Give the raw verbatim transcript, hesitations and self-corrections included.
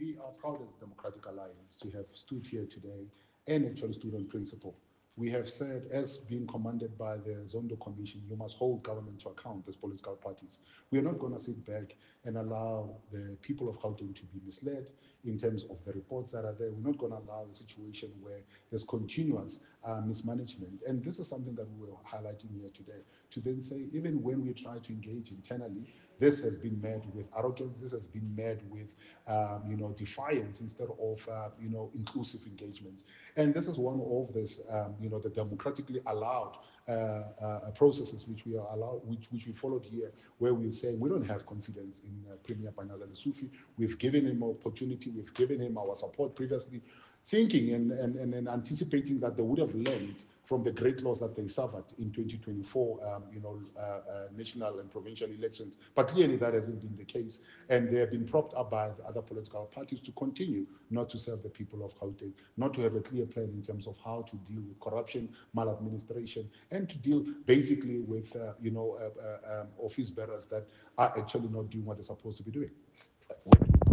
we are proud as a Democratic Alliance to have stood here today and actually stood on principle. We have said, as being commanded by the Zondo Commission, you must hold government to account as political parties. We are not going to sit back and allow the people of Gauteng to be misled in terms of the reports that are there. We're not going to allow a situation where there's continuous uh, mismanagement. And this is something that we were highlighting here today, to then say, even when we try to engage internally, this has been met with arrogance. This has been met with, um, you know, defiance instead of, uh, you know, inclusive engagements. And this is one of this, um, you know, the democratically allowed uh, uh, processes which we are allowed, which which we followed here, where we're saying we don't have confidence in uh, Premier Panyaza Lesufi. We've given him opportunity. We've given him our support previously, thinking and, and, and, and anticipating that they would have learned from the great loss that they suffered in twenty twenty-four, um, you know, uh, uh, national and provincial elections. But clearly that hasn't been the case. And they have been propped up by the other political parties to continue not to serve the people of Gauteng, not to have a clear plan in terms of how to deal with corruption, maladministration, and to deal basically with, uh, you know, uh, uh, um, office bearers that are actually not doing what they're supposed to be doing.